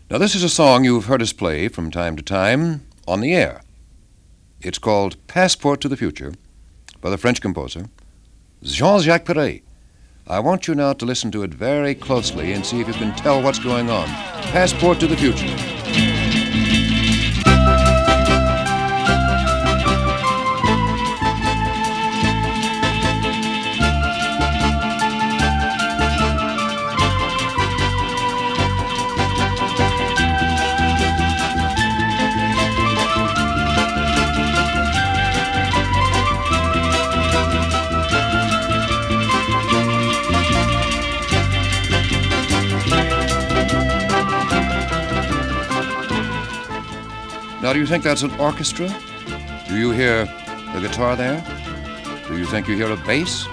Now, this is a song you've heard us play from time to time on the air. It's called Passport to the Future by the French composer Jean-Jacques Perret. I want you now to listen to it very closely and see if you can tell what's going on. Passport to the Future. Now, do you think that's an orchestra? Do you hear the guitar there? Do you think you hear a bass?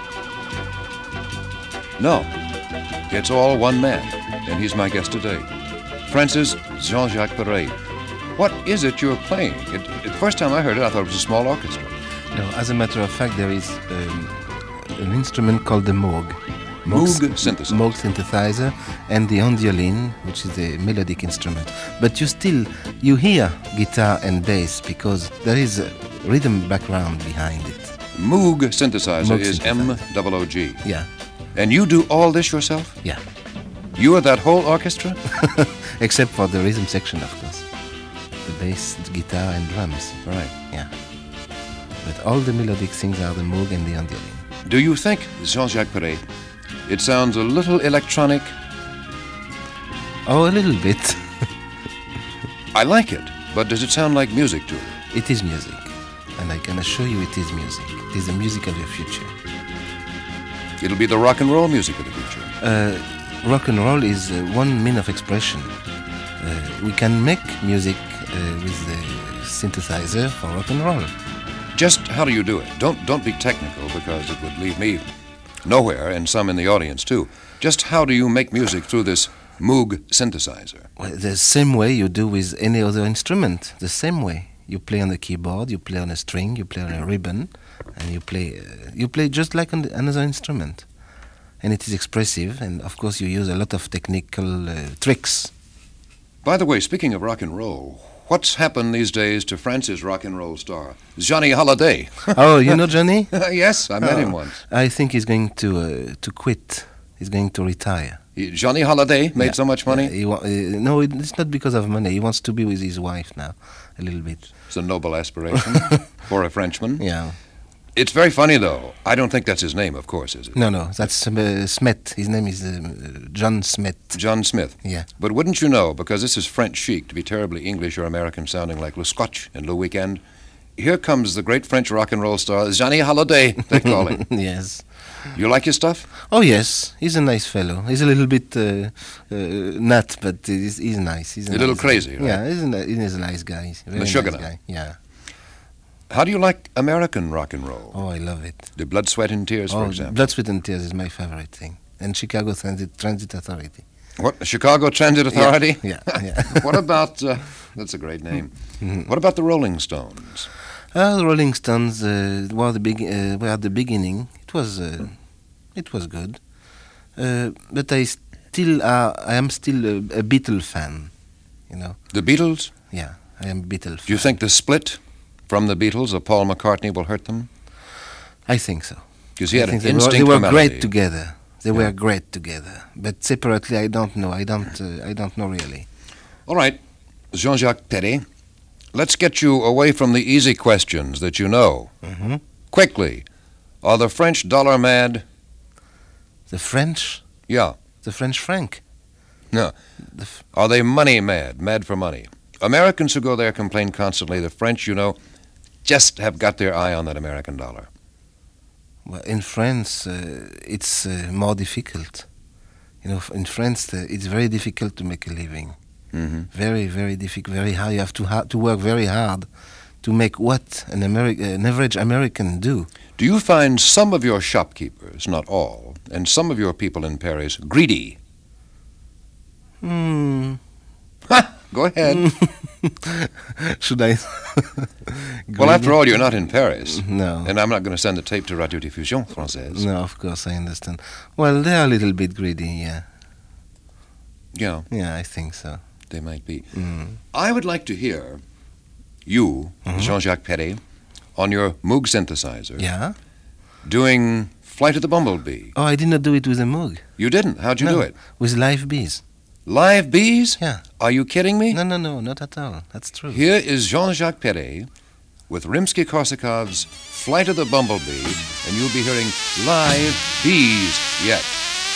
No. It's all one man, and he's my guest today. Francis Jean-Jacques Perret. What is it you're playing? The first time I heard it, I thought it was a small orchestra. No, as a matter of fact, there is an instrument called the Moog. Moog synthesizer. Moog synthesizer, and the endiolin, which is a melodic instrument. But you hear guitar and bass because there is a rhythm background behind it. Moog synthesizer Moog is synthesizer. M-O-O-G. Yeah, And you do all this yourself? yeah. You are that whole orchestra? Except for the rhythm section, of course. The bass, the guitar, and drums. Right. Yeah. But all the melodic things are the Moog and the endiolin. Do you think, Jean-Jacques Perret, it sounds a little electronic? Oh, a little bit. I like it, but does it sound like music to you? It is music, and I can assure you it is music. It is the music of your future. It'll be the rock and roll music of the future. Rock and roll is one mean of expression. We can make music with the synthesizer for rock and roll. Just how do you do it? Don't be technical, because it would leave me nowhere, and some in the audience too. Just how do you make music through this Moog synthesizer? Well, the same way you do with any other instrument. The same way. You play on the keyboard, you play on a string, you play on a ribbon, and you play just like on another instrument. And it is expressive, and of course you use a lot of technical tricks. By the way, speaking of rock and roll, what's happened these days to France's rock and roll star, Johnny Hallyday? Oh, you know Johnny? Yes, I met him once. I think he's going to quit. He's going to retire. Johnny Hallyday made so much money? No, it's not because of money. He wants to be with his wife now, a little bit. It's a noble aspiration for a Frenchman. Yeah. It's very funny, though. I don't think that's his name, of course, is it? No, that's Smith. His name is John Smith. John Smith. Yeah. But wouldn't you know, because this is French chic to be terribly English or American sounding like Le Scotch and Le Weekend, here comes the great French rock and roll star, Johnny Hallyday, they call him. Yes. You like his stuff? Oh, yes. He's a nice fellow. He's a little bit nut, but he's nice. He's a little crazy, right? Yeah, he's a nice guy. He's a very Meshuggah. nice guy. Yeah. How do you like American rock and roll? Oh, I love it. The Blood, Sweat, and Tears, for example. Blood, Sweat, and Tears is my favorite thing. And Chicago Transit Authority. What? The Chicago Transit Authority? Yeah. What about, that's a great name. Mm-hmm. What about the Rolling Stones? The Rolling Stones were at the beginning. It was good. But I am still a Beatle fan, you know. The Beatles? Yeah, I am a Beatle fan. Do you think the split from the Beatles of Paul McCartney will hurt them? I think so. Because he had an they instinct were for melody. great together. They were great together. But separately, I don't know. I don't know really. All right, Jean-Jacques Perret, let's get you away from the easy questions that you know. Mm-hmm. Quickly, are the French dollar mad? The French? Yeah. The French franc? No. Are they money mad for money? Americans who go there complain constantly. The French, you know, just have got their eye on that American dollar. Well, in France, it's more difficult. You know, in France, it's very difficult to make a living. Mm-hmm. Very, very difficult, very hard. You have to work very hard to make what an average American do. Do you find some of your shopkeepers, not all, and some of your people in Paris greedy? Go ahead. Should I? Well, after all, you're not in Paris. No. And I'm not going to send the tape to Radio Diffusion Française. No, of course, I understand. Well, they are a little bit greedy, yeah. Yeah. Yeah, I think so. They might be. Mm. I would like to hear you, Jean-Jacques Perret, on your Moog synthesizer, Yeah. doing Flight of the Bumblebee. Oh, I did not do it with a Moog. You didn't. How'd you No, do it? With live bees. Live bees? Yeah. Are you kidding me? No, not at all. That's true. Here is Jean-Jacques Perret with Rimsky-Korsakov's Flight of the Bumblebee, and you'll be hearing live bees yet.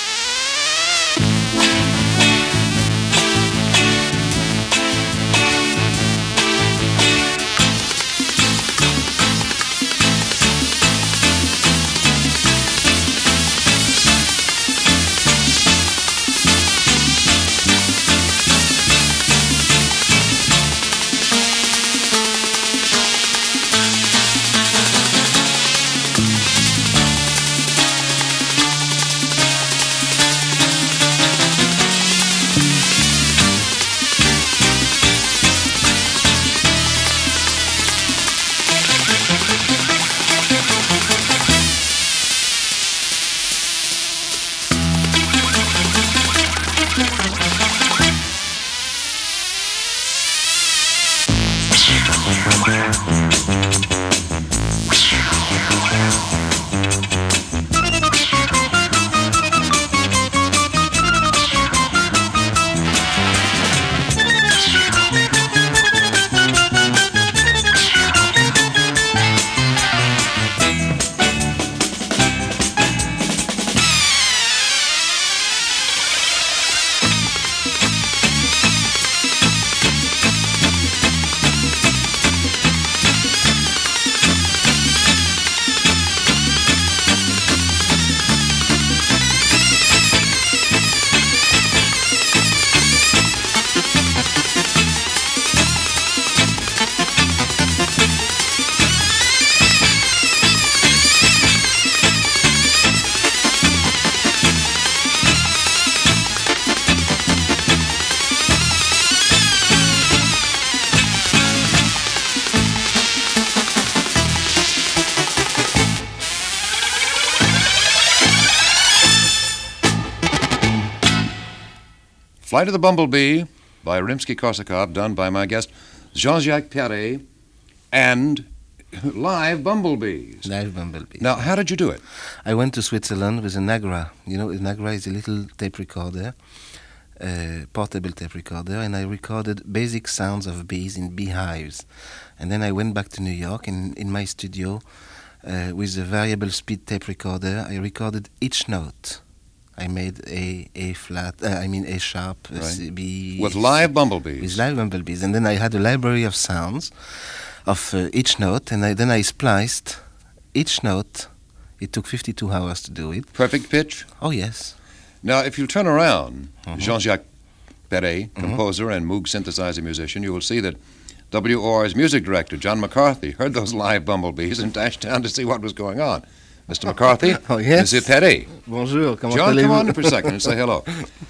Flight of the Bumblebee by Rimsky-Korsakov, done by my guest Jean-Jacques Perret, and live bumblebees. Live bumblebees. Now, how did you do it? I went to Switzerland with a Nagra. You know, a Nagra is a little tape recorder, portable tape recorder, and I recorded basic sounds of bees in beehives. And then I went back to New York, and in my studio, with a variable speed tape recorder, I recorded each note. I made A flat, A sharp, Right. B. With live bumblebees. With live bumblebees. And then I had a library of sounds of each note, and then I spliced each note. It took 52 hours to do it. Perfect pitch? Oh, yes. Now, if you turn around, Jean-Jacques Perret, composer and Moog synthesizer musician, you will see that WOR's music director, John McCarthy, heard those live bumblebees and dashed down to see what was going on. Mr. McCarthy, Oh, yes. Monsieur Perret. Bonjour, comment John, come allez-vous? on in for a second and say hello.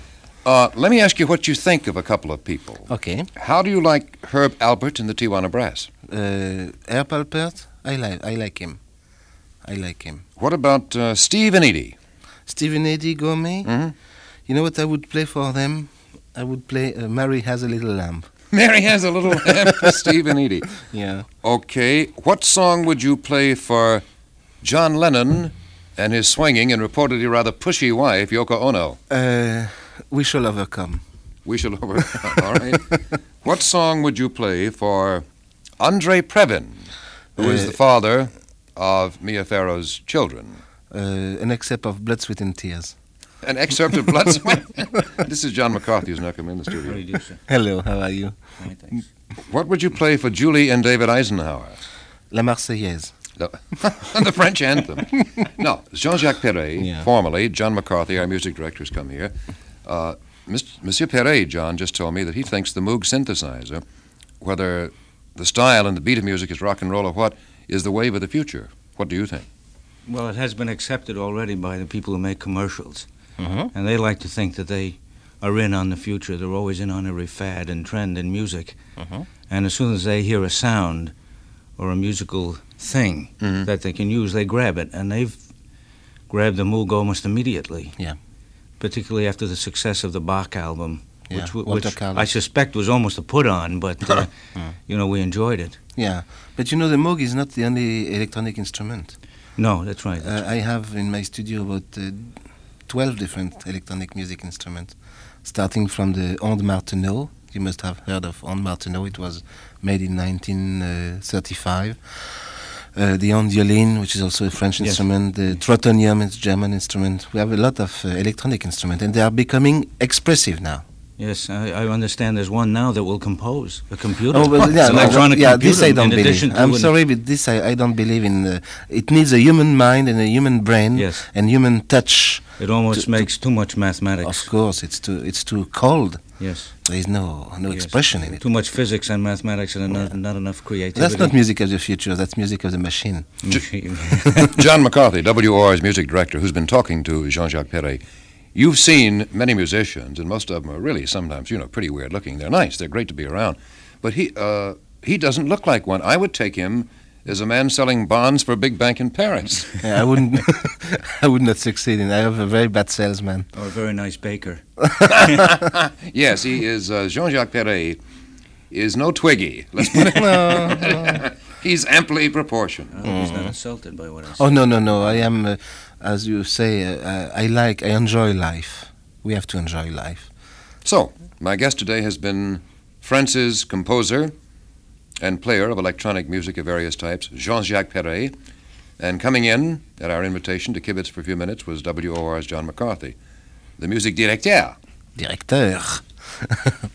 Let me ask you what you think of a couple of people. Okay. How do you like Herb Alpert and the Tijuana Brass? Herb Alpert, I like him. I like him. What about Steve and Edie? Stephen Eddy Gourmet, Mhm. you know what I would play for them? I would play Mary Has a Little Lamb. Mary Has a Little Lamb for Steve and Edie. Yeah. Okay, what song would you play for John Lennon and his swinging and reportedly rather pushy wife, Yoko Ono? We Shall Overcome. We shall overcome, all right. What song would you play for Andre Previn, who is the father of Mia Farrow's children? An excerpt of Blood, Sweat and Tears. An excerpt of Blood, Sweat. This is John McCarthy, who's now come in the How do studio. you do, sir? Hello, how are you? Fine, thanks. What would you play for Julie and David Eisenhower? La Marseillaise. The French anthem. No, Jean-Jacques Perret, Yeah. formerly John McCarthy, our music director, has come here. Monsieur Perret, John, just told me that he thinks the Moog synthesizer, whether the style and the beat of music is rock and roll or what, is the wave of the future. What do you think? Well, it has been accepted already by the people who make commercials, Mm-hmm. and they like to think that they are in on the future. They're always in on every fad and trend in music. Mhm. And as soon as they hear a sound or a musical thing Mhm. that they can use, they grab it, and they've grabbed the Moog almost immediately. Yeah. Particularly after the success of the Bach album Yeah, which, Walter which Carlos. I suspect was almost a put-on, but, we enjoyed it. Yeah, but the Moog is not the only electronic instrument. No, that's right. I have in my studio about 12 different electronic music instruments, starting from the Onde Martenot. You must have heard of Onde Martenot. It was made in 1935. The ondiolin, which is also a French instrument, the trotonium, it's a German instrument. We have a lot of electronic instruments, and they are becoming expressive now. Yes, I understand there's one now that will compose, a computer. Oh, well, yeah, It's an electronic computer. this I don't in addition believe. to I'm sorry, but this I don't believe in. It needs a human mind and a human brain and human touch. It almost makes too much mathematics. Of course, it's too cold. Yes. There is no expression in it. Too much physics and mathematics and not enough creativity. That's not music of the future. That's music of the machine. John McCarthy, WOR's music director, who's been talking to Jean-Jacques Perret. You've seen many musicians, and most of them are really sometimes, pretty weird looking. They're nice. They're great to be around. But he doesn't look like one. I would take him as a man selling bonds for a big bank in Paris. I wouldn't. I would not succeed in. I have a very bad salesman. Or a very nice baker. Yes, he is. Jean-Jacques Perret is no Twiggy. Let's put it. No. He's amply proportioned. He's not insulted by what I said. Oh no! I am, as you say, I enjoy life. We have to enjoy life. So, my guest today has been France's composer and player of electronic music of various types, Jean-Jacques Perret. And coming in at our invitation to kibitz for a few minutes was WOR's John McCarthy, the music directeur. Directeur.